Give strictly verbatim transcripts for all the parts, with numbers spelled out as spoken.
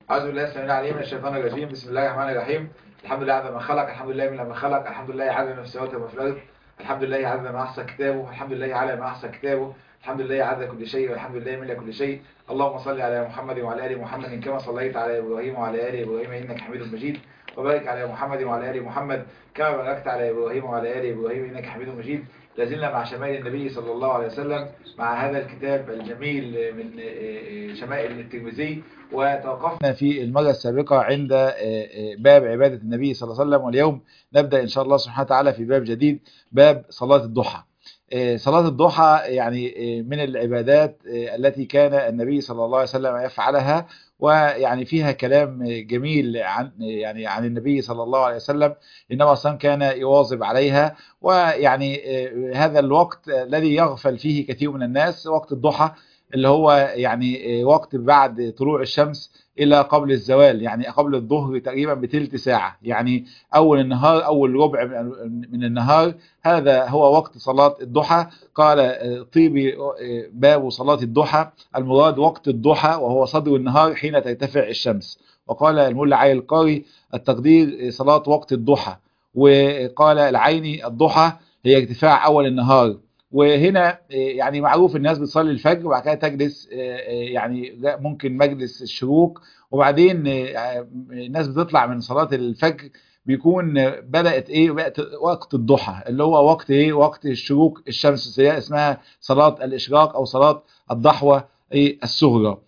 أعوذ بالله السميع العليم من الشيطان الرجيم. بسم الله الرحمن الرحيم. الحمد لله عدد ما خلق، الحمد لله من لما خلق، الحمد لله عدد ما في السماوات وما في الأرض، الحمد لله عدد ما أحصى كتابه، الحمد لله على ما أحصى كتابه، الحمد لله عدد كل شيء، والحمد لله ملء كل شيء. اللهم صل على محمد وعلى آل محمد كما صليت على إبراهيم وعلى آل إبراهيم إنك حميد مجيد، وبارك على محمد وعلى آل محمد كما باركت على إبراهيم وعلى آل إبراهيم إنك حميد مجيد. لازلنا مع شمائل النبي صلى الله عليه وسلم، مع هذا الكتاب الجميل من شمائل الترمذي. وتوقفنا في المرة السابقة عند باب عبادة النبي صلى الله عليه وسلم، واليوم نبدأ إن شاء الله سبحانه وتعالى في باب جديد، باب صلاة الضحى. صلاة الضحى يعني من العبادات التي كان النبي صلى الله عليه وسلم يفعلها، ويعني فيها كلام جميل عن يعني عن النبي صلى الله عليه وسلم، إنما أصلا كان يواظب عليها. ويعني هذا الوقت الذي يغفل فيه كثير من الناس، وقت الضحى، اللي هو يعني وقت بعد طلوع الشمس إلى قبل الزوال، يعني قبل الظهر تقريبا بتلت ساعة، يعني أول النهار، أول ربع من النهار، هذا هو وقت صلاة الضحى. قال طيبي باب صلاة الضحى، المراد وقت الضحى وهو صدر النهار حين ترتفع الشمس. وقال الملا علي القاري التقدير صلاة وقت الضحى. وقال العيني الضحى هي ارتفاع أول النهار. وهنا يعني معروف الناس بتصلي الفجر وبعد كده تجلس، يعني ممكن مجلس الشروق، وبعدين الناس بتطلع من صلاة الفجر، بيكون بدأت ايه بقت وقت الضحى، اللي هو وقت ايه وقت الشروق الشمس، اسمها صلاة الإشراق أو صلاة الضحوة ايه الصغرى.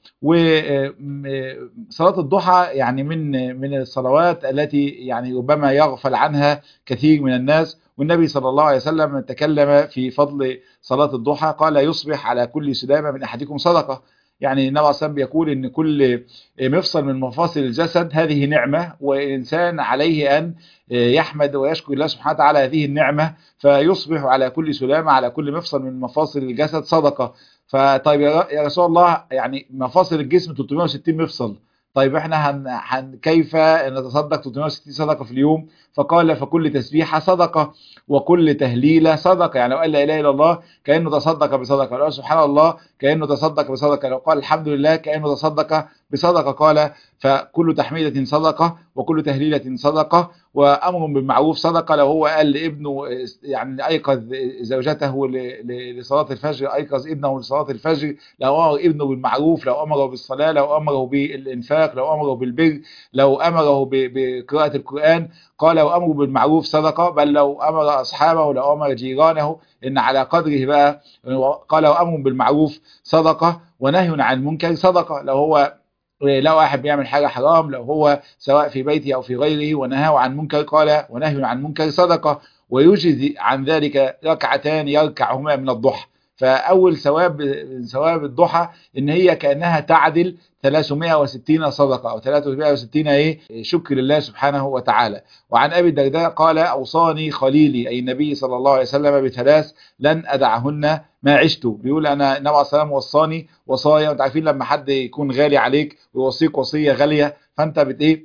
وصلاة الضحى يعني من من الصلوات التي يعني ربما يغفل عنها كثير من الناس. والنبي صلى الله عليه وسلم تكلم في فضل صلاة الضحى، قال يصبح على كل سلامة من أحدكم صدقة. يعني النبي صلى الله عليه وسلم بيقول إن كل مفصل من مفاصل الجسد هذه نعمة، والإنسان عليه أن يحمد ويشكر الله سبحانه وتعالى هذه النعمة، فيصبح على كل سلامة، على كل مفصل من مفاصل الجسد صدقة. فطيب يا رسول الله، يعني مفاصل الجسم ثلاثمائة وستين مفصل، طيب احنا هن... هن... كيف نتصدق ثلاثمائة وستين صدقة في اليوم؟ فقال فكل تسبيحة صدقة، وكل تهليلة صدقة. يعني لو قال لا إله إلا الله كأنه تصدق بصدقة، لو قال سبحان الله كأنه تصدق بصدقة، لو قال الحمد لله كأنه تصدق بصدقة. قال فكل تحميدة صدقة، وكل تهليلة صدقة، وأمر بالمعروف صدقة. لو هو قال لابنه يعني أيقظ زوجته لصلاة الفجر، أيقظ ابنه لصلاة الفجر، لو أمر ابنه بالمعروف، لو أمره بالصلاة، لو أمره بالإنفاق، لو أمره بالبر، لو أمره بقراءة القرآن، قال لو أمره بالمعروف صدقة. بل لو أمر أصحابه، لو أمر جيرانه، إن على قدره بقى. قال لو أمر بالمعروف صدقة، ونهي عن المنكر صدقة. لو هو لو واحد بيعمل حاجة حرام، لو هو سواء في بيته أو في غيره، ونهاه عن منكر، قال ونهي عن منكر صدقة. ويجزي عن ذلك ركعتان يركعهما من الضحى. فأول ثواب ثواب الضحى إن هي كأنها تعدل ثلاثمائة وستين صدقة، أو ثلاثمائة وستين إيه شكر لله سبحانه وتعالى. وعن أبي الدرداء قال أوصاني خليلي أي النبي صلى الله عليه وسلم بثلاث لن أدعهن ما عشت. بيقول أنا النبي عليه الصلاة والسلام وصاني وصايا. وأنت عارفين لما حد يكون غالي عليك ويوصيك وصية غالية، فأنت بت إيه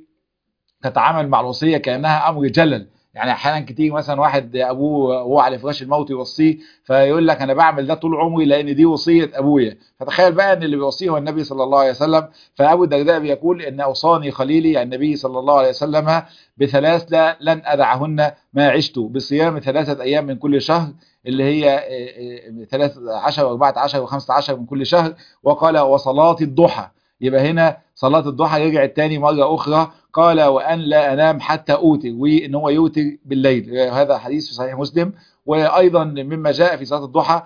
تتعامل مع الوصية كأنها أمر جلل. يعني احيانا كتير مثلا واحد ابوه وهو على فراش الموت يوصيه، فيقول لك انا بعمل ده طول عمري لان دي وصيه ابويا. فتخيل بقى ان اللي بيوصيه هو النبي صلى الله عليه وسلم. فابو الدرداء بيقول ان اوصاني خليلي النبي صلى الله عليه وسلم بثلاث لا لن ادعهن ما عشت، بصيام ثلاثه ايام من كل شهر، اللي هي ثلاث عشر واربعة عشر وخمسة عشر من كل شهر. وقال وصلاه الضحى. يبقى هنا صلاة الضحى رجعت تاني مرة أخرى. قال وأن لا أنام حتى أوتر، وإن هو يوتر بالليل. هذا حديث في صحيح مسلم. وأيضا مما جاء في صلاة الضحى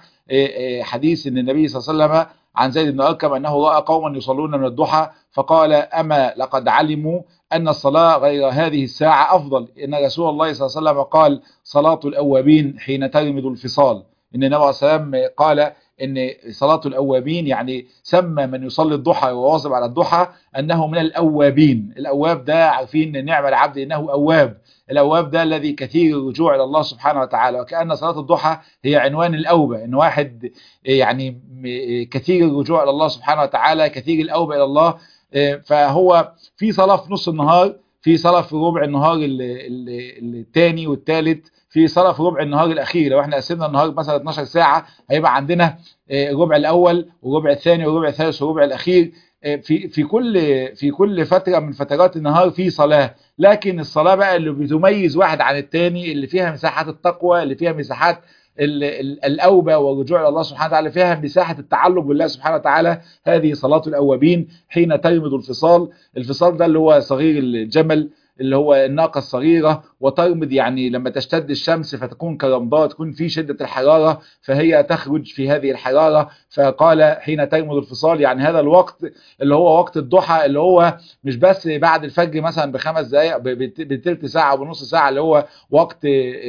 حديث أن النبي صلى الله عليه وسلم عن زيد بن أركم أنه رأى قوما يصلون من الضحى، فقال أما لقد علموا أن الصلاة غير هذه الساعة أفضل. إن رسول الله صلى الله عليه وسلم قال صلاة الأوابين حين ترمد الفصال. إن النبي عليه الصلاة والسلام قال ان صلاة الاوابين، يعني سمى من يصلي الضحى ويواظب على الضحى انه من الاوابين. الاواب ده عارفين نعم العبد انه اواب. الاواب ده الذي كثير الرجوع الى الله سبحانه وتعالى. وكأن صلاة الضحى هي عنوان الاوبة، ان واحد يعني كثير الرجوع الى الله سبحانه وتعالى، كثير الاوبة الى الله. فهو في صلاة في نص النهار، في صلاة في ربع النهار الثاني والثالث، في صلاة في ربع النهار الأخير. لو احنا قسمنا النهار مثلا اتناشر ساعة، هيبقى عندنا الربع الأول والربع الثاني والربع الثالث والربع الأخير. في في كل في كل فتره من فترات النهار في صلاه، لكن الصلاه بقى اللي بتميز واحد عن التاني، اللي فيها مساحات التقوى، اللي فيها مساحات الأوبة والرجوع إلى الله سبحانه وتعالى، فيها مساحة التعلق بالله سبحانه وتعالى، هذه صلاة الأوابين حين ترمض الفصال. الفصال ده اللي هو صغير الجمل، اللي هو الناقة الصغيرة، وترمض يعني لما تشتد الشمس فتكون كرمضاء، تكون في شدة الحرارة فهي تخرج في هذه الحرارة. فقال حين ترمض الفصال، يعني هذا الوقت اللي هو وقت الضحى، اللي هو مش بس بعد الفجر مثلا بخمس دقائق، بتلت ساعة وبنص ساعة، اللي هو وقت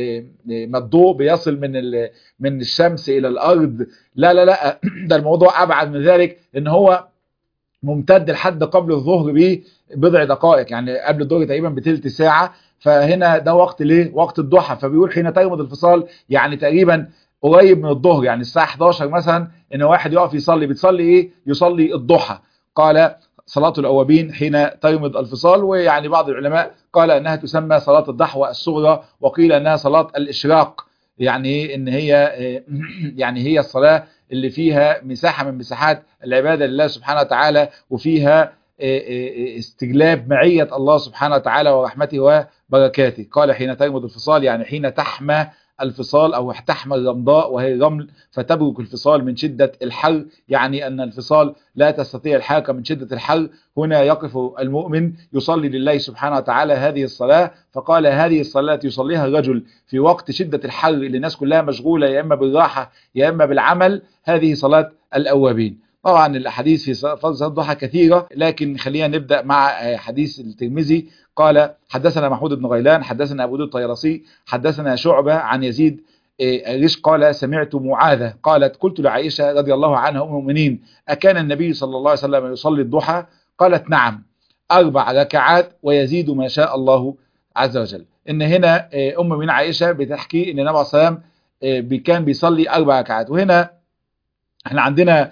ما الضوء بيصل من من الشمس إلى الأرض. لا لا لا ده الموضوع أبعد من ذلك، إن هو ممتد لحد قبل الظهر ببضع دقائق، يعني قبل الظهر تقريبا بتلت ساعة. فهنا ده وقت ليه؟ وقت الضحى. فبيقول حين ترمض الفصال يعني تقريبا قريب من الظهر، يعني الساعة حداشر مثلا، ان واحد يقف يصلي. بتصلي ايه؟ يصلي الضحى. قال صلاة الأوابين حين ترمض الفصال. ويعني بعض العلماء قال انها تسمى صلاة الضحوة الصغرى، وقيل انها صلاة الاشراق، يعني ان هي يعني هي الصلاة اللي فيها مساحة من مساحات العبادة لله سبحانه وتعالى، وفيها استجلاب معية الله سبحانه وتعالى ورحمته وبركاته. قال حين ترمض الفصال يعني حين تحمى الفصال أو تحمى الرمضاء وهي الرمل، فتبرك الفصال من شدة الحر، يعني أن الفصال لا تستطيع الحركة من شدة الحر. هنا يقف المؤمن يصلي لله سبحانه وتعالى هذه الصلاة. فقال هذه الصلاة يصليها الرجل في وقت شدة الحر اللي الناس كلها مشغولة يا إما بالراحة يا إما بالعمل، هذه صلاة الأوابين. طبعا الأحاديث في فضل صلاة الضحى كثيرة، لكن خلينا نبدأ مع حديث الترمذي. قال حدثنا محمود بن غيلان حدثنا أبو داود الطيالسي حدثنا شعبة عن يزيد ريش قال سمعت معاذة قالت قلت لعائشة رضي الله عنها أم المؤمنين أكان النبي صلى الله عليه وسلم يصلي الضحى؟ قالت نعم، أربع ركعات ويزيد ما شاء الله عز وجل. إن هنا أم من عائشة بتحكي إن النبي صلى الله عليه وسلم كان بيصلي أربع ركعات. وهنا احنا عندنا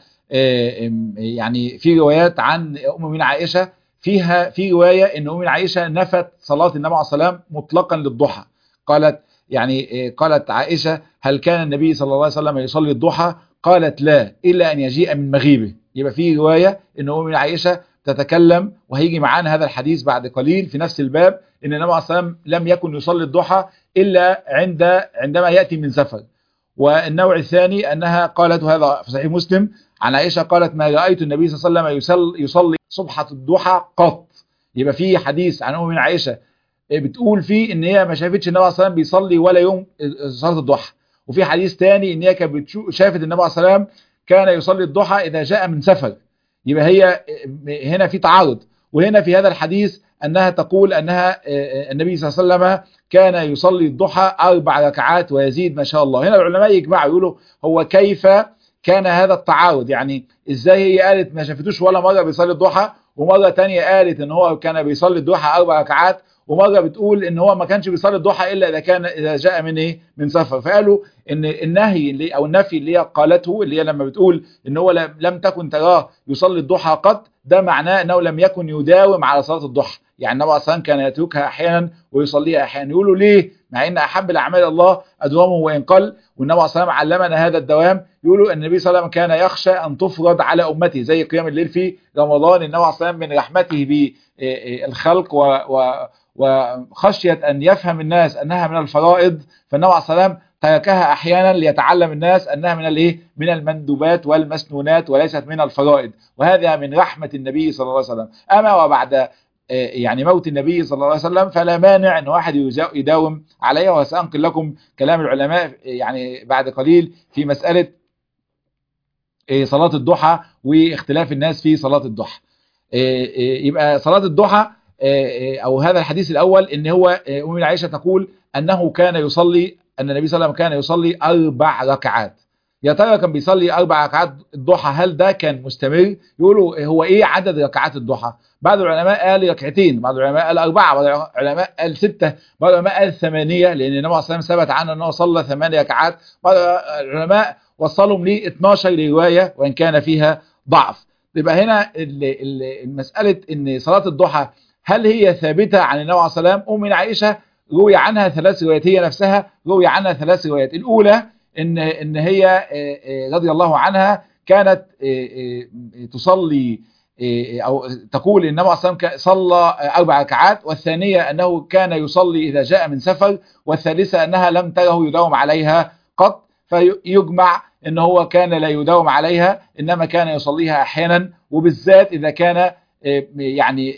يعني في روايات عن أم من عائشة، فيها في رواية ان أم من عائشة نفت صلاة النبي عليه الصلاة والسلام مطلقا للضحى. قالت يعني قالت عائشة هل كان النبي صلى الله عليه وسلم يصلي الضحى؟ قالت لا إلا أن يجيء من مغيبه. يبقى في رواية ان أم من عائشة تتكلم، وهيجي معانا هذا الحديث بعد قليل في نفس الباب، ان النبي عليه الصلاة والسلام لم يكن يصلي الضحى إلا عند عندما يأتي من سفر. والنوع الثاني أنها قالت، وهذا في صحيح مسلم عن عائشة قالت ما رأيت النبي صلى الله عليه وسلم يصلي, يصلي صبحة الضحى قط. يبقى في حديث عن أم من عائشة بتقول فيه ان هي ما شافتش النبي صلى الله عليه وسلم بيصلي ولا يوم صلاة الضحى، وفي حديث تاني ان هي كانت شافت النبي صلى الله عليه وسلم كان يصلي الضحى إذا جاء من سفر. يبقى هي هنا في تعارض. وهنا في هذا الحديث أنها تقول أنها النبي صلى الله عليه وسلم كان يصلي الضحى أربع ركعات ويزيد ما شاء الله. هنا العلماء يجمعوا يقولوا هو كيف كان هذا التعارض؟ يعني إزاي هي قالت ما شافتوش ولا مرة بيصلي الضحى، ومرة تانية قالت إن هو كان بيصلي الضحى أربع ركعات، ومرة بتقول إن هو ما كانش بيصلي الضحى إلا إذا كان إذا جاء من إيه من سفر. فقالوا إن النهي اللي أو النفي اللي هي قالته، اللي هي لما بتقول إن هو لم تكن تراه يصلي الضحى قط، ده معناه أنه لم يكن يداوم على صلاة الضحى. يعني النبي أصلا كان يتركها أحيانا ويصليها أحيانا. يقولوا ليه؟ مع إن أحب الأعمال الله أدوامه وإن قل، والنبي أصلا علمنا هذا الدوام. يقولوا النبي صلى الله عليه وسلم كان يخشى أن تفرض على أمته زي قيام الليل في رمضان. النبي أصلا من رحمته بالخلق و, و وخشية أن يفهم الناس أنها من الفرائض، فالنبي عليه الصلاة والسلام تركها أحيانا ليتعلم الناس أنها من الايه من المندوبات والمسنونات وليست من الفرائض. وهذا من رحمة النبي صلى الله عليه وسلم. أما وبعد يعني موت النبي صلى الله عليه وسلم فلا مانع أن واحد يداوم عليها. وسأنقل لكم كلام العلماء يعني بعد قليل في مسألة صلاة الضحى واختلاف الناس في صلاة الضحى. يبقى صلاة الضحى أو هذا الحديث الأول إن هو أم عائشة تقول أنه كان يصلي أن النبي صلى الله عليه وسلم كان يصلي أربع ركعات. يا ترى كان بيصلي أربع ركعات الضحى هل ده كان مستمر؟ يقولوا هو إيه عدد ركعات الضحى؟ بعض العلماء قال ركعتين، بعض العلماء قال أربعة، بعض العلماء قال ستة، بعض العلماء قال ثمانية، لأن النبي صلى الله عليه وسلم ثبت عنه أنه صلى ثمانية ركعات. بعض العلماء وصلهم ل اثناشر رواية وإن كان فيها ضعف. يبقى هنا المسألة إن صلاة الضحى هل هي ثابتة عن النبي عليه الصلاة والسلام؟ أم عائشة روي عنها ثلاث روايات، هي نفسها روي عنها ثلاث روايات. الأولى إن إن هي رضي الله عنها كانت تصلي أو تقول إن النبي صلى الله عليه وسلم صلى أربع ركعات، والثانية أنه كان يصلي إذا جاء من سفر، والثالثة أنها لم تره يداوم عليها قط، فيجمع إن هو كان لا يداوم عليها، إنما كان يصليها أحيانا، وبالذات إذا كان يعني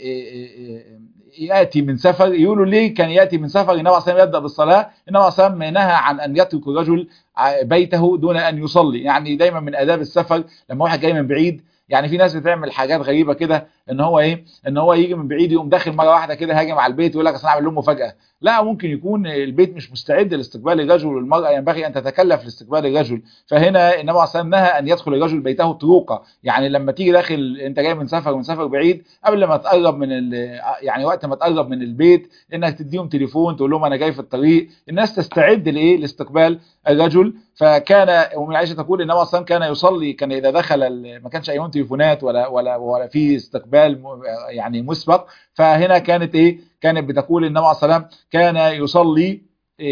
يأتي من سفر. يقولوا ليه كان يأتي من سفر؟ النبي صلى الله عليه وسلم يبدأ بالصلاة، النبي صلى الله عليه وسلم نهى عن أن يترك الرجل بيته دون أن يصلي. يعني دايما من آداب السفر لما واحد جاي من بعيد، يعني في ناس بتعمل حاجات غريبه كده، ان هو ايه، ان هو يجي من بعيد يقوم داخل مره واحده كده هاجم على البيت ويقول لك اصل انا اعمل لهم مفاجاه. لا، ممكن يكون البيت مش مستعد لاستقبال الرجل، والمراه ينبغي ان تتكلف لاستقبال الرجل. فهنا النبي عليه الصلاه والسلام نهى ان يدخل الرجل بيته طروقه. يعني لما تيجي داخل انت جاي من سفر من سفر بعيد، قبل ما تقرب من يعني وقت ما تقرب من البيت، انك تديهم تليفون تقول لهم انا جاي في الطريق، الناس تستعد لايه، لاستقبال الرجل. فكان ام عائشه تقول النبي عليه الصلاه والسلام كان يصلي، كان اذا دخل ما كانش ايام تليفونات ولا ولا ولا في استقبال يعني مسبق، فهنا كانت ايه، كانت بتقول النبي عليه الصلاه والسلام كان يصلي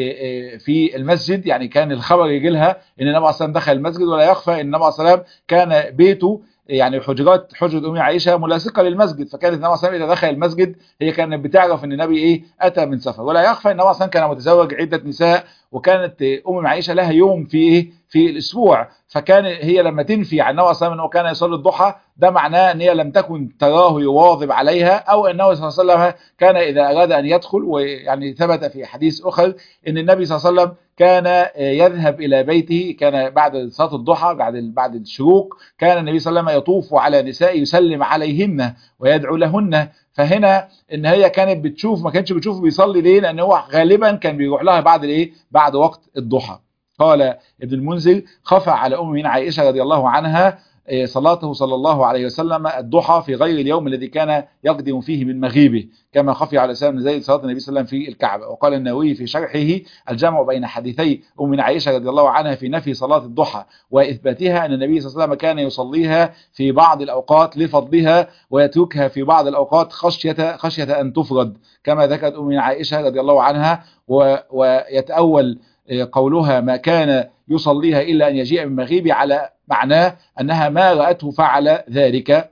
في المسجد. يعني كان الخبر يجي لها ان النبي عليه الصلاه والسلام دخل المسجد، ولا يخفى ان النبي عليه الصلاه والسلام كان بيته يعني حجرات حجرة أم عائشة ملاصقة للمسجد، فكانت النبي صلى الله عليه وسلم إذا دخل المسجد هي كانت بتعرف ان النبي ايه، اتى من سفر. ولا يخفى ان النبي صلى الله عليه وسلم كان متزوج عدة نساء، وكانت ام عائشة لها يوم في ايه، في الاسبوع، فكان هي لما تنفي عن النبي صلى الله عليه وسلم انه كان يصلي الضحى، ده معناه ان هي لم تكن تراه يواظب عليها، او انه صلى الله عليه وسلم كان اذا اراد ان يدخل. ويعني ثبت في حديث اخر ان النبي صلى الله عليه وسلم كان يذهب الى بيته، كان بعد صلاه الضحى بعد بعد الشروق، كان النبي صلى الله عليه وسلم يطوف على نساء يسلم عليهن ويدعو لهن. فهنا ان هي كانت بتشوف، ما كانتش بتشوف بيصلي ليه، لان هو غالبا كان بيروح لها بعد الايه، بعد وقت الضحى. قال ابن المنذر خفى على ام عائشه رضي الله عنها صلاته صلى الله عليه وسلم الضحى في غير اليوم الذي كان يقدم فيه من مغيبه، كما خفي على سلام زي صلاة النبي صلى الله عليه وسلم في الكعبة. وقال النووي في شرحه الجمع بين حديثي أم عائشة رضي الله عنها في نفي صلاة الضحى وإثباتها أن النبي صلى الله عليه وسلم كان يصليها في بعض الأوقات لفضلها، ويتركها في بعض الأوقات خشية خشية أن تفرد، كما ذكرت أم عائشة رضي الله عنها. ويتأول قولها ما كان يصليها إلا أن يجيء من مغيبه على معناه أنها ما رأته فعل ذلك.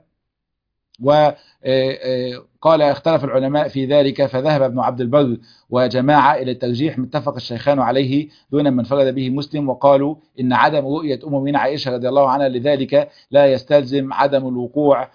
وقال اختلف العلماء في ذلك، فذهب ابن عبد البر وجماعة إلى الترجيح متفق الشيخان عليه دون من فرد به مسلم، وقالوا إن عدم رؤية أم عائشة رضي الله عنها لذلك لا يستلزم عدم الوقوع،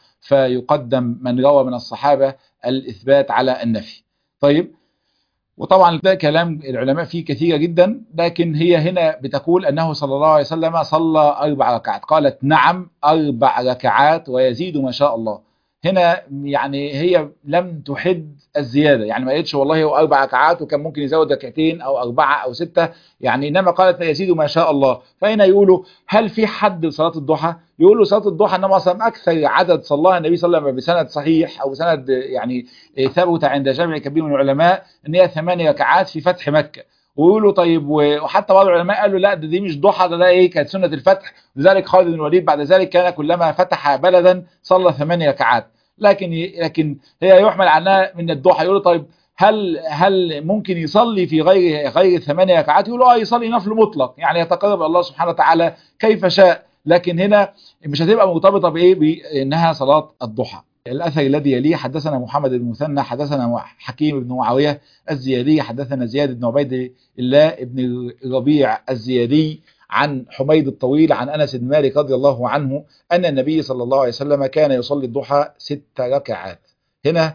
فيقدم من روى من الصحابة الإثبات على النفي. طيب، وطبعا ده كلام العلماء فيه كثيرة جدا، لكن هي هنا بتقول أنه صلى الله عليه وسلم صلى أربع ركعات. قالت نعم أربع ركعات ويزيد ما شاء الله. هنا يعني هي لم تحد الزيادة، يعني ما قالتش والله هو أربع ركعات وكان ممكن يزود ركعتين أو أربعة أو ستة، يعني إنما قالت يزيد ما شاء الله. فهنا يقولوا هل في حد لصلاة الضحى؟ يقولوا صلاة الضحى إنما أصلا أكثر عدد صلاها النبي صلى الله عليه وسلم بسند صحيح أو سند يعني ثبت عند جمع كبير من العلماء إن هي ثمانية ركعات في فتح مكة. ويقولوا طيب، وحتى بعض العلماء قالوا لا، ده دي مش ضحى، ده ده ايه، كانت سنة الفتح، لذلك خالد بن الوليد بعد ذلك كان كلما فتح بلدا صلى ثمانية ركعات. لكن لكن هي يحمل عنها من الضحى. يقولوا طيب هل هل ممكن يصلي في غير غير ثمانية ركعات؟ يقولوا اه، يصلي نفل مطلق، يعني يتقرب الى الله سبحانه وتعالى كيف شاء، لكن هنا مش هتبقى مرتبطة بايه، بانها صلاة الضحى. الأثر الذي يليه حدثنا محمد بن المثنى حدثنا حكيم بن معاوية الزيادي حدثنا زياد بن عبيد الله بن ربيع الزيادي عن حميد الطويل عن أنس بن مالك رضي الله عنه أن النبي صلى الله عليه وسلم كان يصلي الضحى ست ركعات. هنا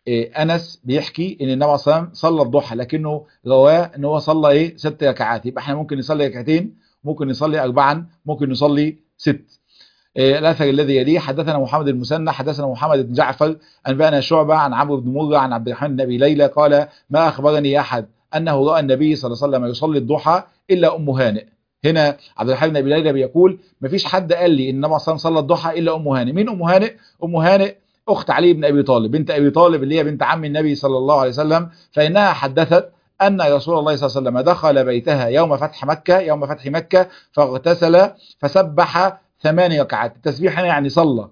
أنس بيحكي إن النبي صلى الله عليه وسلم صلى الضحى، لكنه رواه إن هو صلى إيه، ست ركعات. يبقى إحنا ممكن نصلي ركعتين، ممكن نصلي أربعا، ممكن نصلي ست. الأثر الذي يليه حدثنا محمد المثنى حدثنا محمد بن جعفر أنبأنا شعبة عن عمرو بن مرة عن عبد الرحمن بن أبي ليلى قال ما أخبرني أحد أنه رأى النبي صلى الله عليه وسلم يصلي الضحى إلا أم هانئ. هنا عبد الرحمن بن أبي ليلى بيقول ما فيش حد قال لي إن النبي صلى الله عليه وسلم صلى الضحى إلا أم هانئ. مين أم هانئ؟ أم هانئ أخت علي بن أبي طالب، بنت أبي طالب اللي هي بنت عم النبي صلى الله عليه وسلم، فإنها حدثت أن رسول الله صلى الله عليه وسلم دخل بيتها يوم فتح مكة يوم فتح مكة فاغتسل فسبح ثماني ركعات. التسبيح هنا يعني صلى،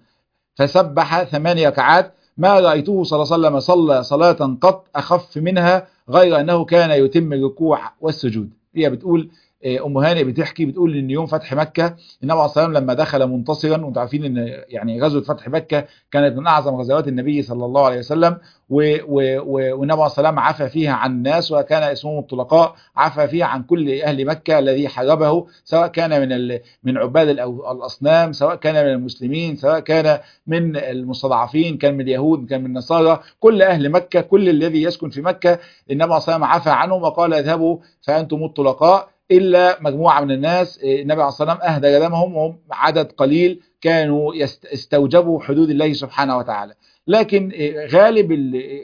فسبح ثماني ركعات. ما رأيته صلى الله عليه وسلم صلى صلاة قط أخف منها غير أنه كان يتم الركوع والسجود. هي بتقول ام هانئ بتحكي بتقول ان يوم فتح مكه النبي عليه الصلاه والسلام لما دخل منتصرا، وانتم عارفين ان يعني غزوه فتح مكه كانت من اعظم غزوات النبي صلى الله عليه وسلم، والنبي عليه الصلاه والسلام عفى فيها عن الناس وكان اسمهم الطلقاء، عفى فيها عن كل اهل مكه الذي حاربه، سواء كان من من عباد الاصنام، سواء كان من المسلمين، سواء كان من المستضعفين، كان من اليهود، كان من النصارى، كل اهل مكه، كل الذي يسكن في مكه النبي عليه الصلاه والسلام عفى عنهم وقال اذهبوا فانتم الطلقاء، الا مجموعه من الناس النبي عليه الصلاه والسلام اهدى دمهم، وهم عدد قليل كانوا يستوجبوا حدود الله سبحانه وتعالى. لكن غالب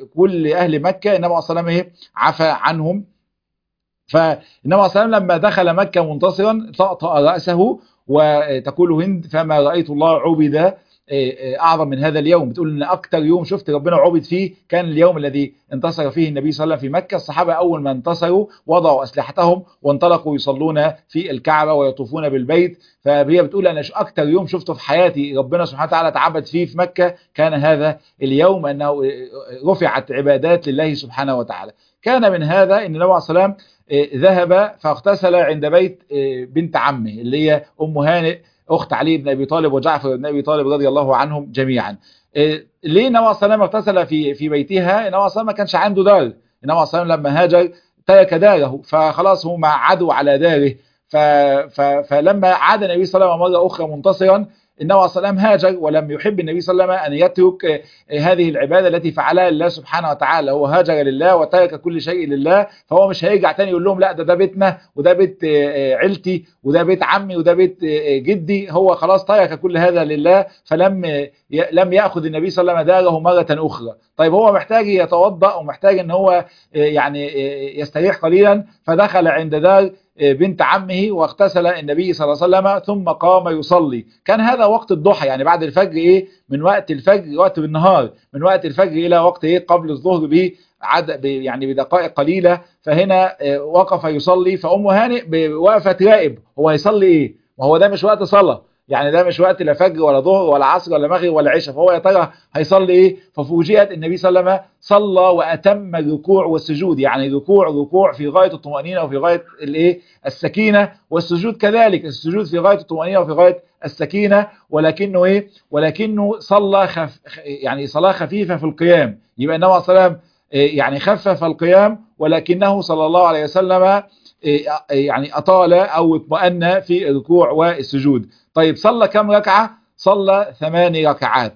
كل اهل مكه النبي عليه الصلاه والسلام عفى عنهم. فالنبي عليه الصلاه والسلام لما دخل مكه منتصرا طأطأ راسه، وتقول هند فما رايت الله عبد اعظم من هذا اليوم، بتقول ان اكتر يوم شفت ربنا عبد فيه كان اليوم الذي انتصر فيه النبي صلى الله عليه وسلم في مكه. الصحابه اول ما انتصروا وضعوا اسلحتهم وانطلقوا يصلون في الكعبه ويطوفون بالبيت، فهي بتقول انا اكتر يوم شفته في حياتي ربنا سبحانه وتعالى تعبد فيه في مكه كان هذا اليوم، انه رفعت عبادات لله سبحانه وتعالى. كان من هذا ان النبي عليه الصلاه والسلام ذهب فاغتسل عند بيت بنت عمه اللي هي ام هانئ اخت علي بن ابي طالب وجعفر بن ابي طالب رضي الله عنهم جميعا. ليه النبي عليه الصلاه والسلام اغتسل في في بيتها؟ النبي عليه الصلاه والسلام ما كانش عنده دار، النبي عليه الصلاه والسلام لما هاجر ترك داره، فخلاص هم عادوا على داره. ف ف فلما عاد النبي صلى الله عليه وسلم مره اخرى منتصرا، النبي عليه الصلاه والسلام هاجر، ولم يحب النبي صلى الله عليه وسلم ان يترك هذه العباده التي فعلها لله سبحانه وتعالى. هو هاجر لله وترك كل شيء لله، فهو مش هيرجع تاني يقول لهم لا ده ده بيتنا وده بيت عيلتي وده بيت عمي وده بيت جدي. هو خلاص ترك كل هذا لله، فلم لم ياخذ النبي صلى الله عليه وسلم داره مره اخرى. طيب هو محتاج يتوضا ومحتاج ان هو يعني يستريح قليلا، فدخل عند دار بنت عمه واغتسل النبي صلى الله عليه وسلم ثم قام يصلي. كان هذا وقت الضحى، يعني بعد الفجر، ايه من وقت الفجر وقت بالنهار، من وقت الفجر الى وقت ايه قبل الظهر ب يعني بدقائق قليله. فهنا وقف يصلي، فام هانئ واقفه تراقب هو هيصلي ايه، وهو ده مش وقت صلاه، يعني ده مش وقت لا فجر ولا ظهر ولا عصر ولا مغرب ولا عشاء، فهو يا ترى هيصلي ايه؟ ففوجئت النبي صلى الله عليه وسلم صلى واتم الركوع والسجود، يعني ركوع ركوع في غايه الطمانينه وفي غايه الايه السكينه، والسجود كذلك، السجود في غايه الطمانينه وفي غايه السكينه، ولكنه ايه ولكنه صلى خف يعني صلاه خفيفه في القيام. يبقى النبي صلى الله عليه وسلم يعني خفف القيام، ولكنه صلى الله عليه وسلم يعني أطال أو اطمأن في الركوع والسجود. طيب صلى كم ركعة؟ صلى ثماني ركعات.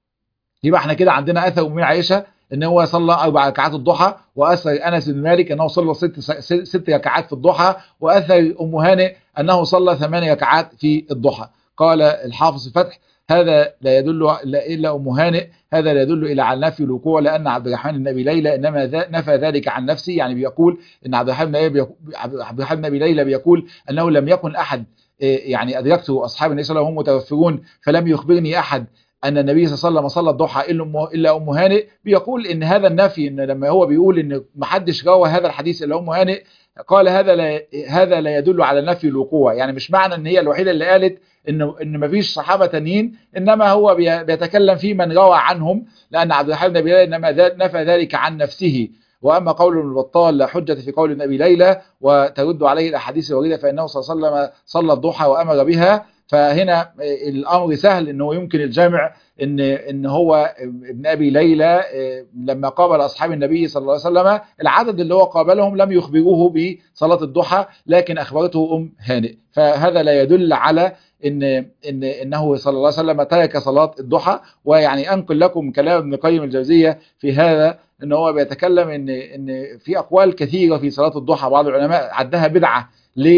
يبقى احنا كده عندنا أثر من عائشة ان هو صلى اربع ركعات الضحى، واثر انس بن مالك انه صلى ست ست ركعات في الضحى، واثر ام هانئ انه صلى ثماني ركعات في الضحى. قال الحافظ الفتح هذا لا يدل الا ام هانئ، هذا لا يدل الى على نفي الوقوع، لان عبد الرحمن بن ابي ليلى انما نفى ذلك عن نفسه، يعني بيقول ان عبد الرحمن بن عبد الرحمن بن ابي ليلى بيقول انه لم يكن احد يعني ادركته اصحاب النبي صلى الله عليه وسلم وهم متوفرون، فلم يخبرني احد ان النبي صلى الله عليه وسلم صلى الضحى الا الا ام هانئ. بيقول ان هذا النفي، ان لما هو بيقول ان ما حدش روى هذا الحديث الا ام هانئ، قال هذا لا هذا لا يدل على نفي الوقوع، يعني مش معنى ان هي الوحيده اللي قالت انه ان ما فيش صحابه تانيين، انما هو بيتكلم في من روى عنهم، لان عبد الرحمن بن ابي ليلى انما نفى ذلك عن نفسه. واما قول ابن بطال لا حجه في قول ابي ليلى وترد عليه الاحاديث الوارده فانه صلى الله عليه وسلم صلى الضحى وامر بها، فهنا الامر سهل انه يمكن الجمع، ان ان هو ابن ابي ليلى لما قابل اصحاب النبي صلى الله عليه وسلم العدد اللي هو قابلهم لم يخبروه بصلاه الضحى، لكن اخبرته ام هانئ، فهذا لا يدل على ان ان انه صلى الله عليه وسلم ترك صلاه الضحى. ويعني انقل لكم كلام ابن قيم الجوزيه في هذا، ان هو بيتكلم ان ان في اقوال كثيره في صلاه الضحى، بعض العلماء عدها بدعه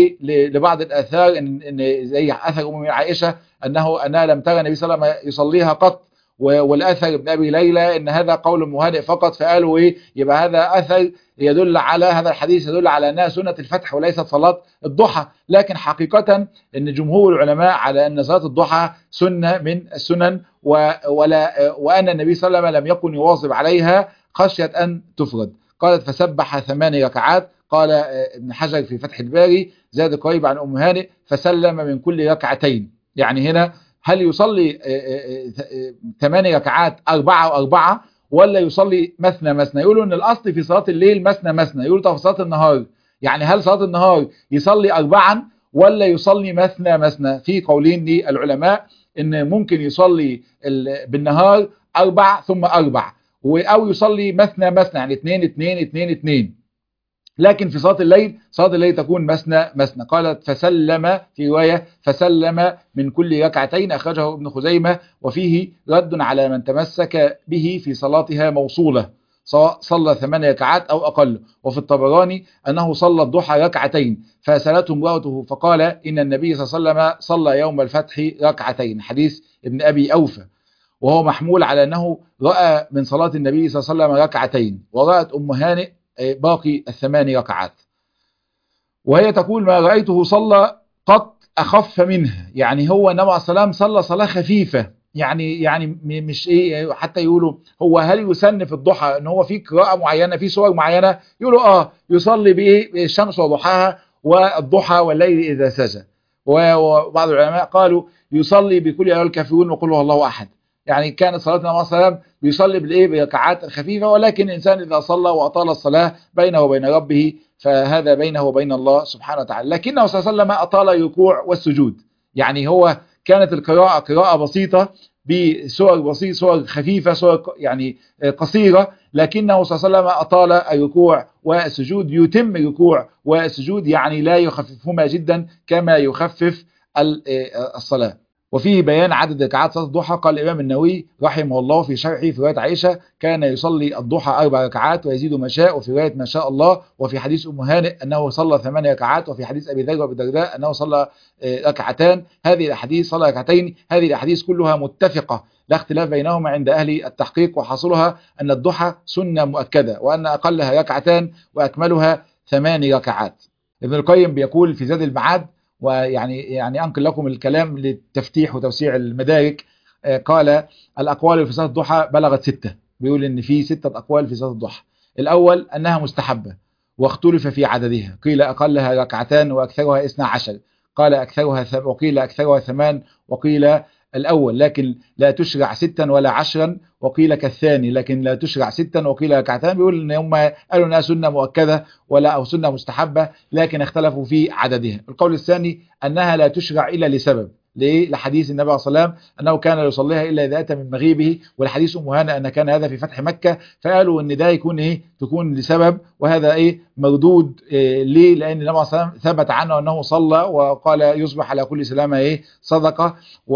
لبعض الاثار، ان ان زي اثر ام عائشه انه انها لم ترى النبي صلى الله عليه وسلم يصليها قط، والاثر ابن ابي ليلى ان هذا قول مهانئ فقط، فقالوا ايه يبقى هذا اثر يدل على هذا الحديث يدل على انها سنه الفتح وليست صلاه الضحى. لكن حقيقه ان جمهور العلماء على ان صلاه الضحى سنه من السنن، ولا وان النبي صلى الله عليه وسلم لم يكن يواظب عليها خشيه ان تفرد. قالت فسبح ثماني ركعات. قال ابن حجر في فتح الباري زاد قريب عن ام هانئ فسلم من كل ركعتين. يعني هنا هل يصلي ثماني ركعات أربعة وأربعة ولا يصلي مثنى مثنى؟ يقولوا ان الاصل في صلاه الليل مثنى مثنى، يقولوا طب في صلاه النهار يعني هل صلاة النهار يصلي أربعا ولا يصلي مثنى مثنى؟ في قولين للعلماء إن ممكن يصلي بالنهار أربع ثم أربع، أو يصلي مثنى مثنى يعني اثنين اثنين اثنين اثنين. لكن في صلاة الليل صلاة الليل تكون مثنى مثنى. قالت فسلم في رواية فسلم من كل ركعتين، أخرجه ابن خزيمة، وفيه رد على من تمسك به في صلاتها موصولة سواء صلى ثمان ركعات أو أقل. وفي الطبراني أنه صلى الضحى ركعتين فسألته امرأته فقال إن النبي صلى الله عليه وسلم صلى يوم الفتح ركعتين، حديث ابن أبي أوفى، وهو محمول على أنه رأى من صلاة النبي صلى الله عليه وسلم ركعتين، ورأت أم هانئ باقي الثمان ركعات. وهي تقول ما رأيته صلى قط أخف منها، يعني هو النبي عليه الصلاة والسلام صلى صلاة خفيفة، يعني يعني مش ايه، حتى يقولوا هو هل يسن في الضحى ان هو في قراءة معينة في سور معينة؟ يقولوا اه يصلي بايه الشمس وضحاها والضحى والليل إذا سجى. وبعض العلماء قالوا يصلي بكل أيها الكافرون وقل هو الله أحد. يعني كانت صلاة النبي صلى الله عليه وسلم بيصلي بالايه بركعات خفيفة، ولكن الإنسان إذا صلى وأطال الصلاة بينه وبين ربه فهذا بينه وبين الله سبحانه وتعالى. لكنه صلى الله عليه وسلم أطال الركوع والسجود، يعني هو كانت القراءة قراءة بسيطة بسور بسيطة سور خفيفة سور يعني قصيرة، لكنه صلى الله عليه وسلم أطال الركوع والسجود، يتم الركوع والسجود يعني لا يخففهما جدا كما يخفف الصلاة. وفيه بيان عدد ركعات صلاة الضحى. قال الإمام النووي رحمه الله في شرحه في رواية عائشة كان يصلي الضحى أربع ركعات ويزيد ما شاء، وفي رواية ما شاء الله، وفي حديث أم هانئ أنه صلى ثمان ركعات، وفي حديث أبي ذر وأبي الدرداء أنه صلى ركعتان. هذه الأحاديث صلى ركعتين، هذه الأحاديث كلها متفقة لا اختلاف بينهما عند أهل التحقيق، وحاصلها أن الضحى سنة مؤكدة، وأن أقلها ركعتان وأكملها ثمان ركعات. ابن القيم بيقول في زاد المعاد، ويعني يعني أنقل لكم الكلام للتفتيح وتوسيع المدارك، قال الأقوال في صلاة الضحى بلغت ستة، بيقول إن في ستة أقوال في صلاة الضحى. الأول أنها مستحبة واختلف في عددها، قيل أقلها ركعتان وأكثرها اثنا عشر، قال أكثرها ث... وقيل أكثرها ثمان، وقيل الأول لكن لا تشرع ستا ولا عشرا، وقيل كالثاني لكن لا تشرع ستا وقيل ركعتان. بيقول ان هم قالوا انها سنه مؤكده ولا او سنه مستحبه، لكن اختلفوا في عددها. القول الثاني انها لا تشرع الا لسبب، ليه؟ لحديث النبي عليه الصلاه والسلام انه كان يصليها الا اذا اتى من مغيبه، والحديث ام هانئ ان كان هذا في فتح مكه، فقالوا ان ده يكون ايه تكون لسبب، وهذا ايه مردود. إيه ليه؟ لان النبي عليه الصلاه والسلام ثبت عنه انه صلى وقال يصبح على كل سلامه ايه صدقه،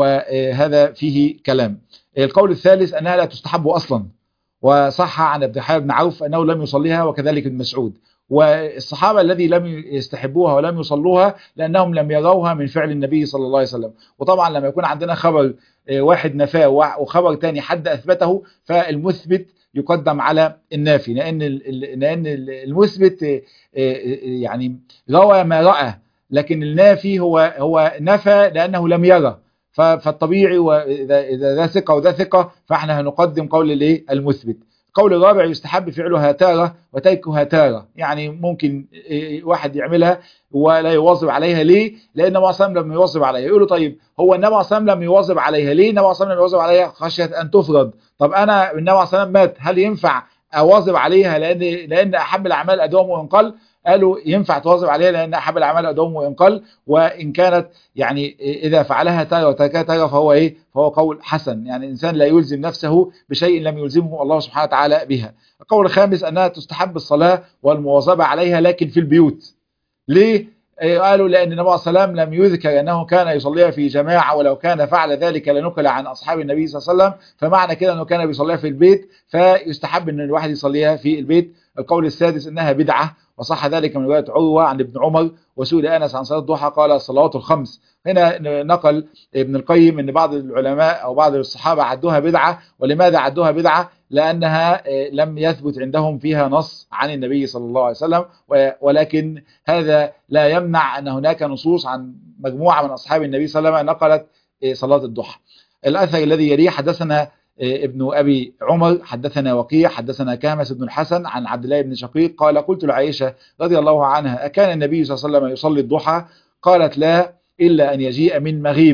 وهذا فيه كلام. القول الثالث انها لا تستحب اصلا، وصح عن عبد الرحمن بن عوف انه لم يصليها، وكذلك ابن مسعود. والصحابة الذي لم يستحبوها ولم يصلوها لأنهم لم يروها من فعل النبي صلى الله عليه وسلم. وطبعا لما يكون عندنا خبر واحد نفاه وخبر تاني حد أثبته، فالمثبت يقدم على النافي، لأن لأن المثبت يعني روى ما رأى، لكن النافي هو هو نفى لأنه لم يرى. فالطبيعي وإذا إذا ذا ثقة وذا ثقة فإحنا هنقدم قول الايه المثبت. القول الرابع يستحب فعلها تارة وتركها تارة، يعني ممكن واحد يعملها ولا يواظب عليها. ليه؟ لأن النبي صلى الله عليه وسلم لم يواظب عليها. يقولوا طيب هو النبي صلى الله عليه وسلم لم يواظب عليها ليه؟ النبي صلى الله عليه وسلم لم يواظب عليها خشية أن تفرض. طب أنا النبي صلى الله عليه وسلم مات، هل ينفع أواظب عليها لأن لأن أحب الأعمال أدوم وإن قل؟ قالوا ينفع تواظب عليها لأن أحب الأعمال أدوم وإن قل، وإن كانت يعني إذا فعلها تارة وتركها تارة فهو إيه؟ فهو قول حسن، يعني الإنسان لا يلزم نفسه بشيء لم يلزمه الله سبحانه وتعالى بها. القول الخامس أنها تستحب الصلاة والمواظبة عليها لكن في البيوت. ليه؟ قالوا لأن النبي صلى الله عليه وسلم لم يذكر أنه كان يصليها في جماعة، ولو كان فعل ذلك لنقل عن أصحاب النبي صلى الله عليه وسلم، فمعنى كده أنه كان بيصليها في البيت، فيستحب أن الواحد يصليها في البيت. القول السادس أنها بدعة، وصح ذلك من رواية عروة عن ابن عمر، وسئل أنس عن صلاة الضحى قال الصلوات الخمس. هنا نقل ابن القيم أن بعض العلماء أو بعض الصحابة عدوها بدعة. ولماذا عدوها بدعة؟ لأنها لم يثبت عندهم فيها نص عن النبي صلى الله عليه وسلم، ولكن هذا لا يمنع أن هناك نصوص عن مجموعة من أصحاب النبي صلى الله عليه وسلم نقلت صلاة الضحى. الأثر الذي يليه حدثنا ابن أبي عمر حدثنا وقيع حدثنا كامس بن الحسن عن عبد الله بن شقيق قال قلت لعائشة رضي الله عنها أكان النبي صلى الله عليه وسلم يصلي الضحى؟ قالت لا إلا أن يجيء من مغيبه،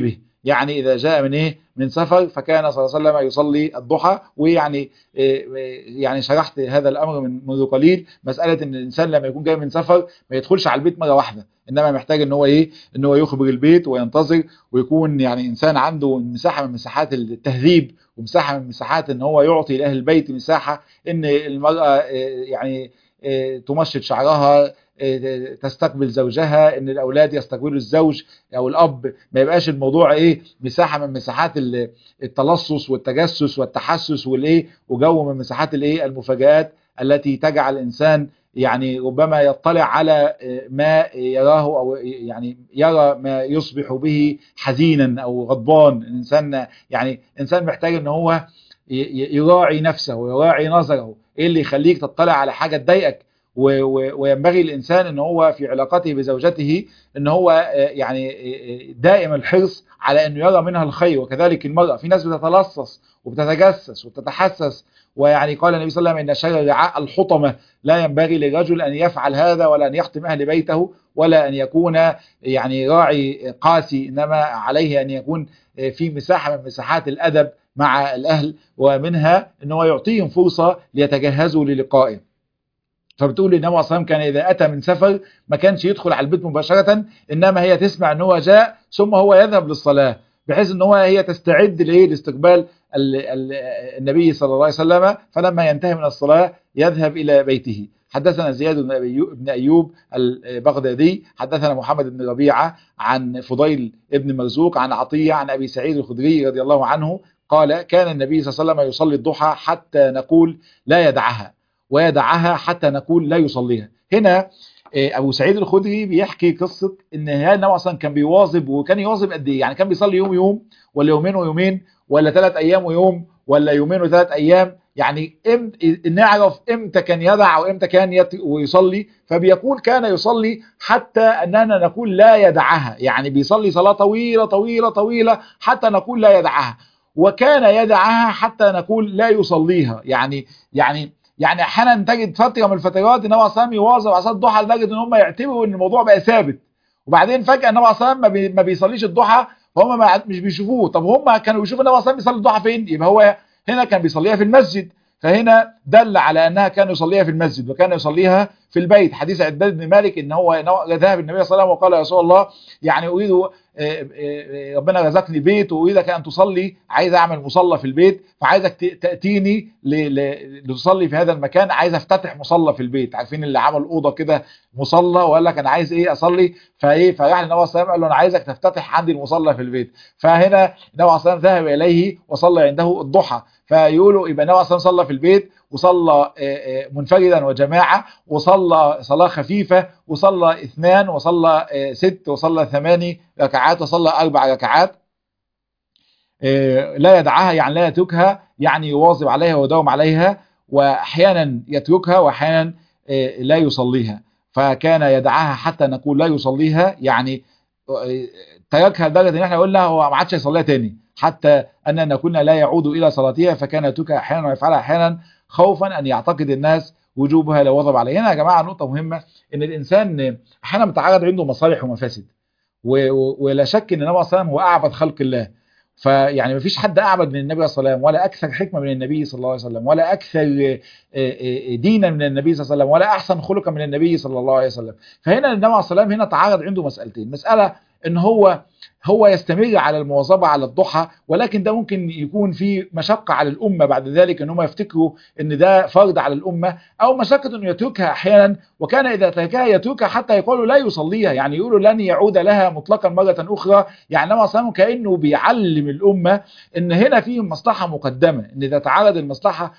يعني إذا جاء من إيه من سفر فكان صلى الله عليه وسلم يصلي الضحى. ويعني يعني شرحت هذا الأمر من منذ قليل، مسألة إن الإنسان لما يكون جاي من سفر ما يدخلش على البيت مرة واحدة، إنما محتاج إن هو إيه إن هو يخبر البيت وينتظر، ويكون يعني إنسان عنده مساحة من مساحات التهذيب ومساحة من مساحات إن هو يعطي لأهل البيت مساحة إن المرأة يعني تمشط شعرها، تستقبل زوجها، ان الاولاد يستقبلوا الزوج او الاب، ما يبقاش الموضوع ايه مساحه من مساحات التلصص والتجسس والتحسس والايه وجو من مساحات الايه المفاجآت التي تجعل الانسان يعني ربما يطلع على ما يراه او يعني يرى ما يصبح به حزينا او غضبان. الانسان يعني انسان محتاج ان هو يراعي نفسه ويراعي نظره، ايه اللي يخليك تطلع على حاجه تضايقك. وينبغي الإنسان أن هو في علاقته بزوجته أن هو يعني دائم الحرص على أنه يرى منها الخير. وكذلك المرأة، في ناس بتتلصص وبتتجسس وبتتحسس، ويعني قال النبي صلى الله عليه وسلم إن شر الرعاء الحطمة، لا ينبغي للرجل أن يفعل هذا ولا أن يحطم أهل بيته ولا أن يكون يعني راعي قاسي، إنما عليه أن يكون في مساحة من مساحات الأدب مع الأهل، ومنها أن هو يعطيهم فرصة ليتجهزوا للقائه. فبتقول النبي صلى الله عليه وسلم كان إذا أتى من سفر ما كانش يدخل على البيت مباشرة، إنما هي تسمع أن هو جاء ثم هو يذهب للصلاة، بحيث أن هو هي تستعد لاستقبال النبي صلى الله عليه وسلم، فلما ينتهي من الصلاة يذهب إلى بيته. حدثنا زياد بن أيوب البغدادي حدثنا محمد بن ربيعة عن فضيل بن مرزوق عن عطية عن أبي سعيد الخدري رضي الله عنه قال كان النبي صلى الله عليه وسلم يصلي الضحى حتى نقول لا يدعها، ويدعها حتى نقول لا يصليها. هنا ابو سعيد الخدري بيحكي قصه ان النبي اصلا كان بيواظب، وكان يواظب قد ايه؟ يعني كان بيصلي يوم يوم ولا يومين ويومين ولا ثلاث ايام ويوم ولا يومين وثلاث ايام، يعني نعرف امتى كان يدع وامتى كان يت... ويصلي. فبيقول كان يصلي حتى اننا نقول لا يدعها، يعني بيصلي صلاه طويله طويله طويله حتى نقول لا يدعها، وكان يدعها حتى نقول لا يصليها. يعني يعني يعني احيانا تجد فتره من الفترات ان هو صام يواظب على صلاه الضحى لدرجه ان هم يعتبروا ان الموضوع بقى ثابت، وبعدين فجاه ان هو صام ما, بي ما بيصليش الضحى، فهم ما مش بيشوفوه. طب هم كانوا بيشوفوا ان هو صام بيصلي الضحى فين؟ يبقى هو هنا كان بيصليها في المسجد، فهنا دل على انها كان يصليها في المسجد وكان يصليها في البيت. حديث عباد بن مالك ان هو ذهب النبي صلى الله عليه وسلم وقال يا رسول الله يعني اريد ربنا رزقني بيت واريدك ان تصلي، عايز اعمل مصلى في البيت، فعايزك تاتيني لتصلي في هذا المكان، عايز افتتح مصلى في البيت. عارفين اللي عمل اوضه كده مصلى وقال لك انا عايز ايه اصلي، فايه فراح النبي صلى الله عليه وسلم قال له انا عايزك تفتتح عندي المصلى في البيت. فهنا النبي صلى الله عليه وسلم ذهب اليه وصلى عنده الضحى، فيقولوا يبقى النبي صلى الله عليه وسلم صلى في البيت وصلى منفردا وجماعه، وصلى صلاه خفيفه، وصلى اثنان، وصلى ست، وصلى ثماني ركعات، وصلى اربع ركعات. لا يدعها يعني لا يتركها، يعني يواظب عليها ويداوم عليها، واحيانا يتركها واحيانا لا يصليها. فكان يدعها حتى نقول لا يصليها، يعني تركها لدرجه ان احنا قلنا هو ما عادش يصليها تاني، حتى اننا كنا لا يعود الى صلاتها، فكان يتركها احيانا ويفعلها احيانا خوفا ان يعتقد الناس وجوبها لو وظب عليها. هنا يا جماعه نقطه مهمه، ان الانسان احيانا متعرض عنده مصالح ومفاسد، ولا شك ان النبي صلى الله عليه وسلم هو اعبد خلق الله، فيعني ما فيش حد اعبد من النبي صلى الله عليه وسلم، ولا اكثر حكمه من النبي صلى الله عليه وسلم، ولا اكثر دينا من النبي صلى الله عليه وسلم، ولا احسن خلقا من النبي صلى الله عليه وسلم. فهنا النبي صلى الله عليه وسلم هنا تعرض عنده مسالتين، مساله ان هو هو يستمر على المواظبه على الضحى، ولكن ده ممكن يكون فيه مشقه على الامه بعد ذلك ان هم يفتكروا ان ده فرض على الامه، او مشقه انه يتركها احيانا، وكان اذا تركها يتركها حتى يقولوا لا يصليها، يعني يقولوا لن يعود لها مطلقا مره اخرى. يعني النبي صلى الله عليه وسلم كانه بيعلم الامه ان هنا فيه مصلحه مقدمه، ان اذا تعارض المصلحه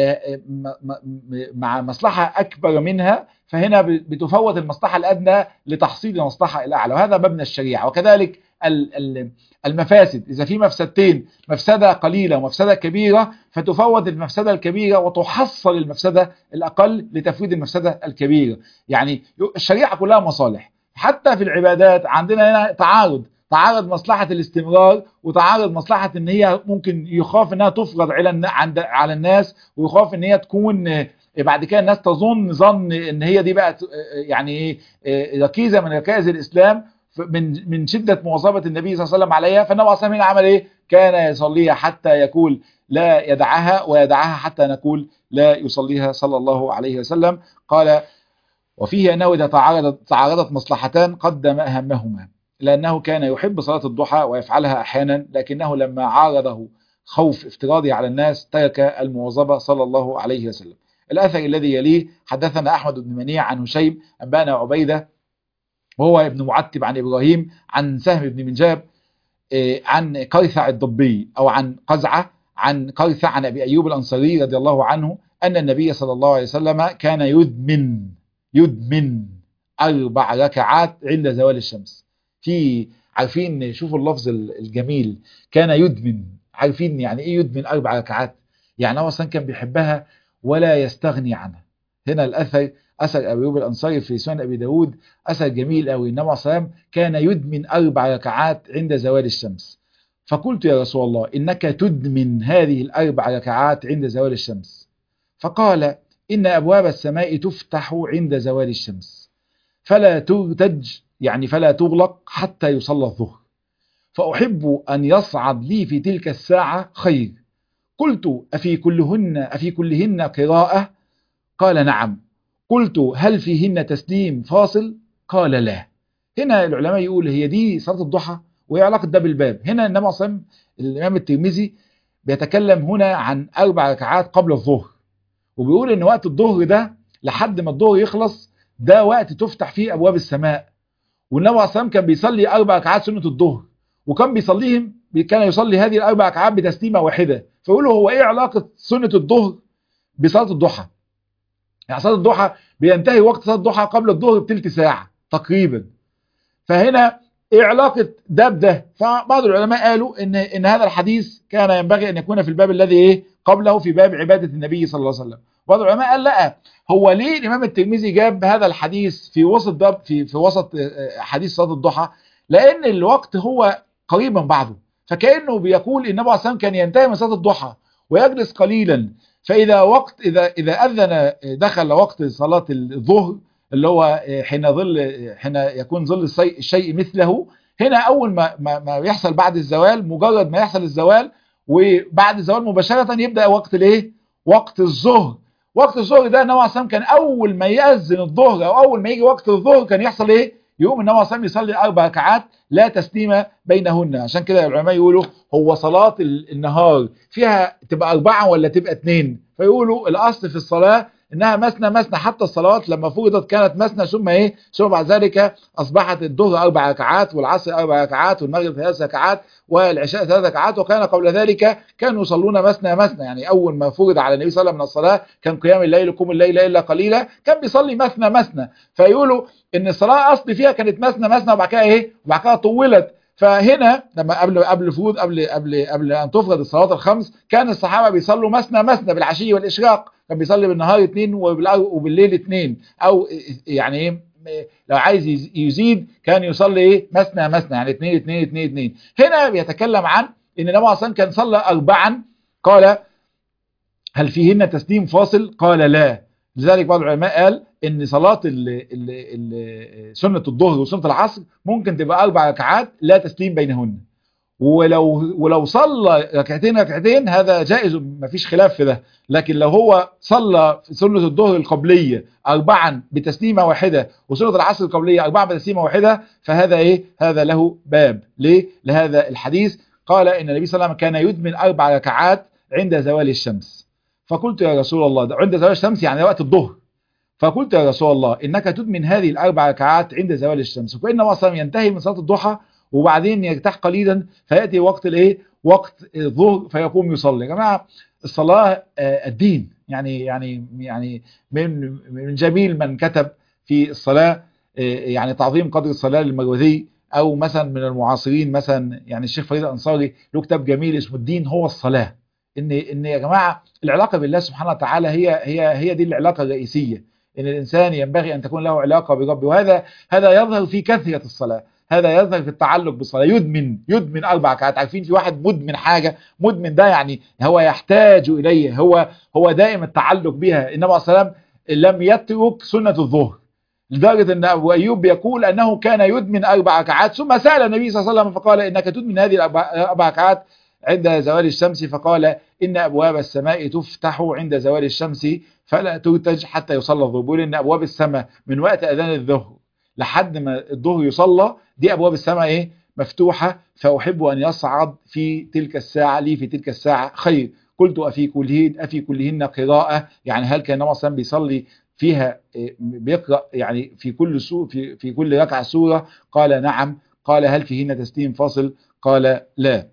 مع مصلحه اكبر منها فهنا بتفوت المصلحه الادنى لتحصيل المصلحه الاعلى، وهذا مبنى الشريعه. وكذلك المفاسد، إذا في مفسدتين، مفسدة قليلة ومفسدة كبيرة، فتفوت المفسدة الكبيرة وتحصل المفسدة الأقل لتفويض المفسدة الكبيرة. يعني الشريعة كلها مصالح، حتى في العبادات عندنا هنا تعارض، تعارض مصلحة الاستمرار وتعارض مصلحة ان هي ممكن يخاف انها تفرض على الناس، ويخاف ان هي تكون بعد كده الناس تظن ظن ان هي دي بقى يعني ركيزة من ركائز الإسلام، من من شده مواظبه النبي صلى الله عليه وسلم عليها، فالنبي صلى الله عليه وسلم عمل ايه؟ كان يصليها حتى يقول لا يدعها، ويدعها حتى نقول لا يصليها صلى الله عليه وسلم. قال: وفيه أنه إذا تعارضت, تعارضت مصلحتان قدم أهمهما، لأنه كان يحب صلاة الضحى ويفعلها أحيانا، لكنه لما عارضه خوف افتراضه على الناس ترك المواظبة صلى الله عليه وسلم. الأثر الذي يليه: حدثنا أحمد بن منيع عن هشيم أنبانا عبيدة وهو ابن معتب عن إبراهيم عن سهم بن منجاب عن قيثع الضبي أو عن قزعة عن قيثع عن أبي أيوب الأنصاري رضي الله عنه أن النبي صلى الله عليه وسلم كان يدمن يدمن أربع ركعات عند زوال الشمس. في عارفين، شوفوا اللفظ الجميل، كان يدمن. عارفين يعني إيه يدمن أربع ركعات؟ يعني هو أصلا كان بيحبها ولا يستغني عنها. هنا الأثر أثر أبي أيوب الأنصاري في سنن أبي داود أثر جميل قوي. النبي عليه الصلاة والسلام كان يدمن أربع ركعات عند زوال الشمس. فقلت يا رسول الله إنك تدمن هذه الأربع ركعات عند زوال الشمس. فقال: إن أبواب السماء تفتح عند زوال الشمس فلا ترتج، يعني فلا تغلق حتى يصلى الظهر، فأحب أن يصعد لي في تلك الساعة خير. قلت: أفي كلهن أفي كلهن قراءة؟ قال: نعم. قلت: هل فيهن تسليم فاصل؟ قال: لا. هنا العلماء يقول هي دي صلاة الضحى وهي علاقة ده بالباب. هنا النبي صلى الله عليه وسلم الإمام الترمذي بيتكلم هنا عن أربع ركعات قبل الظهر، وبيقول ان وقت الظهر ده لحد ما الظهر يخلص ده وقت تفتح فيه ابواب السماء. والنبي عليه الصلاه والسلام كان بيصلي اربع ركعات سنه الظهر، وكان بيصليهم كان يصلي هذه الاربع ركعات بتسليمه واحده. فيقولوا هو ايه علاقه سنه الظهر بصلاه الضحى؟ يعني صلاه الضحى بينتهي وقت صلاه الضحى قبل الظهر بثلث ساعه تقريبا، فهنا ايه علاقه ده بده؟ فبعض العلماء قالوا ان ان هذا الحديث كان ينبغي ان يكون في الباب الذي ايه قبله، في باب عباده النبي صلى الله عليه وسلم. بعض العلماء قال لا، هو ليه الامام الترمذي جاب هذا الحديث في وسط باب في في وسط حديث صلاه الضحى؟ لان الوقت هو قريب من بعضه، فكانه بيقول النبي عليه الصلاه والسلام كان ينتهي من صلاه الضحى ويجلس قليلا، فاذا وقت اذا اذا اذن دخل وقت صلاه الظهر اللي هو حين ظل حين يكون ظل الشيء مثله. هنا اول ما ما, ما يحصل بعد الزوال، مجرد ما يحصل الزوال وبعد الزوال مباشره يبدا وقت الايه؟ وقت الظهر. وقت الظهر ده النبي عليه الصلاه والسلام كان اول ما يأذن الظهر او اول ما يجي وقت الظهر كان يحصل ايه؟ يقوم النبي عليه الصلاه والسلام يصلي اربع ركعات لا تسليم بينهن. عشان كده العلماء يقولوا هو صلاه النهار فيها تبقى اربعه ولا تبقى اثنين؟ فيقولوا الاصل في الصلاه انها مثنى مثنى، حتى الصلوات لما فرضت كانت مثنى ثم ايه؟ ثم بعد ذلك اصبحت الظهر اربع ركعات والعصر اربع ركعات والمغرب ثلاث ركعات والعشاء ثلاث ركعات، وكان قبل ذلك كانوا يصلون مثنى مثنى. يعني اول ما فرض على النبي صلى الله عليه وسلم من الصلاه كان قيام الليل قوم الليل الا قليلا، كان بيصلي مثنى مثنى. فيقولوا ان الصلاه اصل فيها كانت مثنى مثنى وبعد كده ايه؟ وبعد كده طولت. فهنا لما قبل قبل فروض قبل قبل قبل ان تفرض الصلوات الخمس كان الصحابه بيصلوا مثنى مثنى بالعشي والاشراق، كان بيصلي بالنهار اثنين وبالليل اثنين، او يعني ايه لو عايز يزيد كان يصلي ايه؟ مثنى مثنى، يعني اثنين اثنين اثنين اثنين. هنا بيتكلم عن ان النبي صلى الله عليه وسلم كان صلى اربعا. قال: هل فيهن تسليم فاصل؟ قال: لا. لذلك بعض العلماء قال ان صلاه ال ال ال سنه الظهر وسنه العصر ممكن تبقى اربع ركعات لا تسليم بينهن، ولو ولو صلى ركعتين ركعتين هذا جائز ما فيش خلاف في ده. لكن لو هو صلى في سنه الظهر القبليه اربعا بتسليمه واحده وسنه العصر القبليه اربعا بتسليمه واحده فهذا ايه؟ هذا له باب. ليه؟ لهذا الحديث قال ان النبي صلى الله عليه وسلم كان يدمن اربع ركعات عند زوال الشمس. فقلت يا رسول الله، عند زوال الشمس يعني وقت الظهر. فقلت يا رسول الله انك تدمن هذه الاربع ركعات عند زوال الشمس، فان اصلا ينتهي من صلاه الضحى وبعدين يرتاح قليلا فياتي وقت الايه؟ وقت الظهر فيقوم يصلي. يا جماعه الصلاه الدين، يعني يعني يعني من من جميل من كتب في الصلاه يعني تعظيم قدر الصلاه للمروذي، او مثلا من المعاصرين مثلا يعني الشيخ فريد الانصاري له كتاب جميل اسمه الدين هو الصلاه. ان ان يا جماعه العلاقه بالله سبحانه وتعالى هي هي هي دي العلاقه الرئيسيه، ان الانسان ينبغي ان تكون له علاقه بربه، وهذا هذا يظهر في كثره الصلاه، هذا يظهر في التعلق بالصلاه. يدمن يدمن اربع ركعات. عارفين في واحد مدمن حاجه، مدمن ده يعني هو يحتاج اليه، هو هو دائم التعلق بها. النبي عليه الصلاه والسلام لم يترك سنه الظهر، لدرجة أن أبو أيوب يقول أنه كان يدمن أربع ركعات، ثم سأل النبي صلى الله عليه وسلم فقال إنك تدمن هذه الأربع ركعات عند زوال الشمس، فقال إن أبواب السماء تفتح عند زوال الشمس فلا ترتج حتى يصلى الظهر. بيقول إن أبواب السماء من وقت أذان الظهر لحد ما الظهر يصلى دي أبواب السماء إيه مفتوحة، فأحب أن يصعد في تلك الساعة لي في تلك الساعة خير. قلت أفي كلهن أفي كلهن قراءة، يعني هل كان النبي صلى الله عليه وسلم بيصلي فيها بيقرأ يعني في كل سورة في, في كل ركعة سورة؟ قال نعم. قال هل فيهن تسليم فاصل؟ قال لا.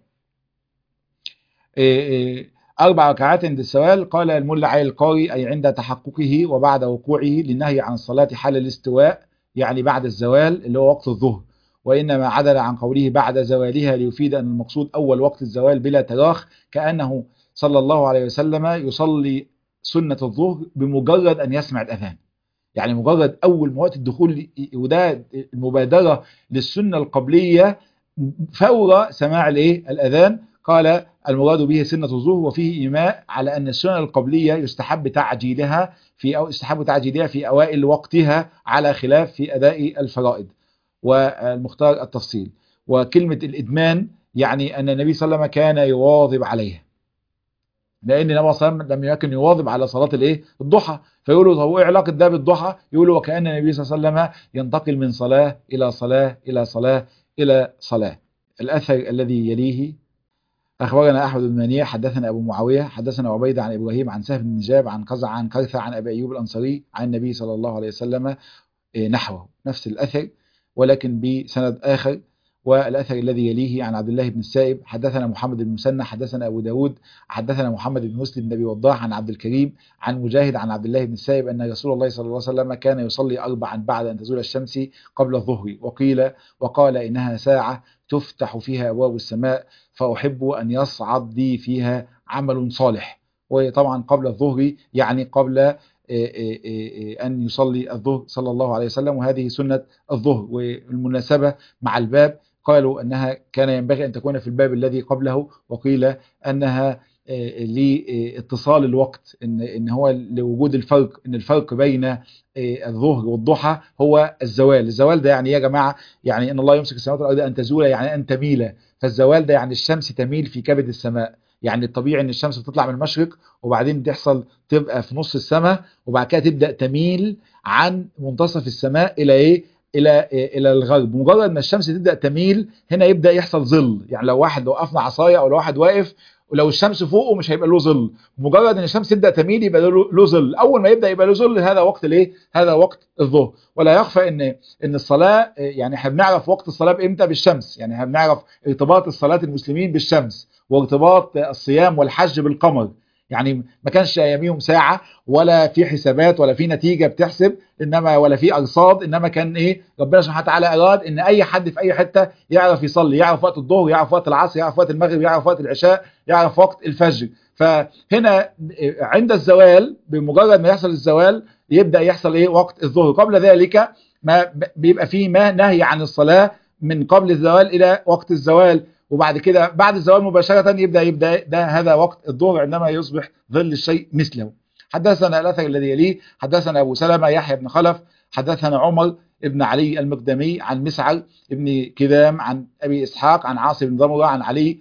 أربع ركعات عند السوال. قال الملا علي القاري أي عند تحققه وبعد وقوعه، للنهي عن الصلاة حال الاستواء يعني بعد الزوال اللي هو وقت الظهر، وإنما عدل عن قوله بعد زوالها ليفيد أن المقصود أول وقت الزوال بلا تراخ، كأنه صلى الله عليه وسلم يصلي سنة الظهر بمجرد أن يسمع الأذان، يعني مجرد أول وقت الدخول، وده المبادرة للسنة القبلية فور سماع الايه الأذان. قال المراد به سنة الظهر، وفيه إيماء على أن السنة القبلية يستحب تعجيلها في أو يستحب تعجيلها في أوائل وقتها على خلاف في أداء الفرائض، والمختار التفصيل. وكلمة الإدمان يعني أن النبي صلى الله عليه وسلم كان يواظب عليها، لأن النبي صلى الله عليه وسلم لم يكن يواظب على صلاة الايه الضحى، فيقولوا طب ايه علاقة ده بالضحى؟ يقولوا وكأن النبي صلى الله عليه وسلم ينتقل من صلاة إلى صلاة إلى صلاة إلى صلاة. الأثر الذي يليه أخبرنا أحمد بن منيع حدثنا أبو معاوية حدثنا عبيدة عن إبراهيم عن سهل بن نجاب عن قزع عن كرثة عن أبي أيوب الأنصاري عن النبي صلى الله عليه وسلم نحوه، نفس الأثر ولكن بسند آخر. والأثر الذي يليه عن عبد الله بن السائب حدثنا محمد بن مسنى حدثنا أبو داود حدثنا محمد بن مسلم بن أبي وضاح عن عبد الكريم عن مجاهد عن عبد الله بن السائب أن رسول الله صلى الله عليه وسلم كان يصلي أربعا بعد أن تزول الشمس قبل الظهر، وقيل وقال إنها ساعة تفتح فيها أبواب السماء فأحب أن يصعد لي فيها عمل صالح. وطبعا قبل الظهر يعني قبل أن يصلي الظهر صلى الله عليه وسلم، وهذه سنة الظهر. والمناسبة مع الباب قالوا أنها كان ينبغي أن تكون في الباب الذي قبله، وقيل أنها لاتصال الوقت، إن إن هو لوجود الفرق، إن الفرق بين الظهر والضحى هو الزوال. الزوال ده يعني يا جماعة يعني إن الله يمسك السماوات والأرض أن تزول يعني أن تميل، فالزوال ده يعني الشمس تميل في كبد السماء، يعني الطبيعي ان الشمس بتطلع من المشرق وبعدين تحصل تبقى في نص السماء وبعد كده تبدا تميل عن منتصف السماء الى ايه الى إيه الى الغرب. مجرد ما الشمس تبدا تميل هنا يبدا يحصل ظل، يعني لو واحد وقفنا عصايه او لو واحد واقف ولو الشمس فوقه مش هيبقى له ظل، مجرد ان الشمس تبدا تميل يبقى له ظل. اول ما يبدا يبقى له ظل هذا وقت الايه هذا وقت الظهر. ولا يخفى ان ان الصلاه يعني احنا بنعرف وقت الصلاه بامتى بالشمس، يعني احنا بنعرف ارتباط الصلاه المسلمين بالشمس وارتباط الصيام والحج بالقمر، يعني ما كانش اياميهم ساعه ولا في حسابات ولا في نتيجه بتحسب انما ولا في ارصاد، انما كان ايه ربنا سبحانه وتعالى اراد ان اي حد في اي حته يعرف يصلي، يعرف وقت الظهر، يعرف وقت العصر، يعرف وقت المغرب، يعرف وقت العشاء، يعرف وقت الفجر. فهنا عند الزوال بمجرد ما يحصل الزوال يبدا يحصل ايه وقت الظهر. قبل ذلك ما بيبقى فيه ما نهي عن الصلاه من قبل الزوال الى وقت الزوال، وبعد كده بعد الزوال مباشرة يبدأ يبدأ ده هذا وقت الظهر عندما يصبح ظل الشيء مثله. حدثنا الأثر الذي يليه حدثنا أبو سلمة يحيى بن خلف حدثنا عمر ابن علي المقدمي عن مسعر ابن كذام عن أبي إسحاق عن عاصم بن ضمرة عن علي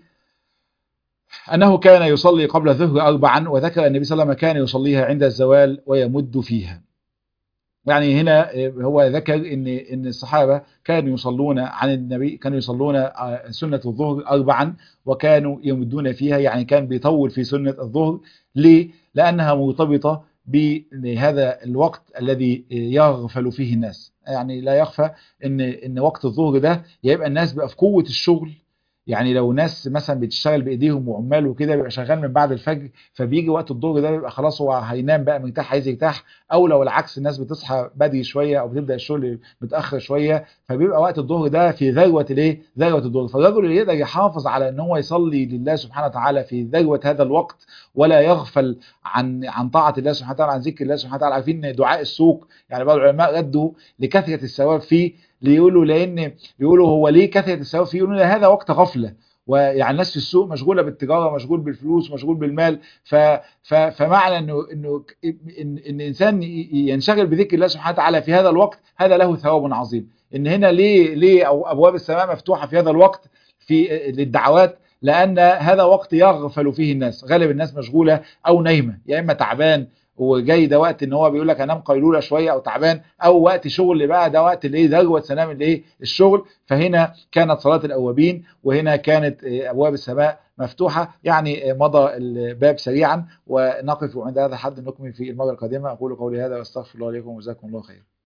أنه كان يصلي قبل الظهر أربعا، وذكر النبي صلى الله عليه وسلم كان يصليها عند الزوال ويمد فيها. يعني هنا هو ذكر ان ان الصحابه كانوا يصلون عن النبي كانوا يصلون سنه الظهر اربعا وكانوا يمدون فيها، يعني كان بيطول في سنه الظهر. ليه؟ لانها مرتبطه بهذا الوقت الذي يغفل فيه الناس. يعني لا يخفى ان ان وقت الظهر ده يبقى الناس بقى في قوه الشغل، يعني لو ناس مثلا بتشتغل بايديهم وعمال وكده بيبقى شغال من بعد الفجر، فبيجي وقت الظهر ده بيبقى خلاص هو هينام بقى مرتاح عايز يرتاح، او لو العكس الناس بتصحى بدري شويه او بتبدا الشغل متاخر شويه، فبيبقى وقت الظهر ده في ذروه الايه ذروه الظهر. فالرجل اللي يقدر يحافظ على ان هو يصلي لله سبحانه وتعالى في ذروه هذا الوقت ولا يغفل عن عن طاعه الله سبحانه وتعالى، عن ذكر الله سبحانه وتعالى. عارفين ان دعاء السوق يعني بعض العلماء ردوا لكثره الثواب فيه، ليقولوا لان يقولوا هو ليه كثره الثواب فيه؟ يقولوا هذا وقت غفله، ويعني الناس في السوق مشغوله بالتجاره، مشغول بالفلوس، مشغول بالمال. ف ف فمعنى انه انه ان ان الانسان ينشغل بذكر الله سبحانه وتعالى في هذا الوقت، هذا له ثواب عظيم. ان هنا ليه ليه أو ابواب السماء مفتوحه في هذا الوقت في للدعوات؟ لان هذا وقت يغفل فيه الناس، غالب الناس مشغوله او نايمه، يا اما تعبان وجاي ده وقت ان هو بيقول لك انام قيلوله شويه او تعبان، او وقت شغل بقى ده وقت الايه ذروه سلام الايه الشغل. فهنا كانت صلاه الاوابين، وهنا كانت ابواب السماء مفتوحه. يعني مضى الباب سريعا، ونقف عند هذا الحد، نكمل في المره القادمه. اقول قولي هذا واستغفر الله لكم وجزاكم الله خيرا.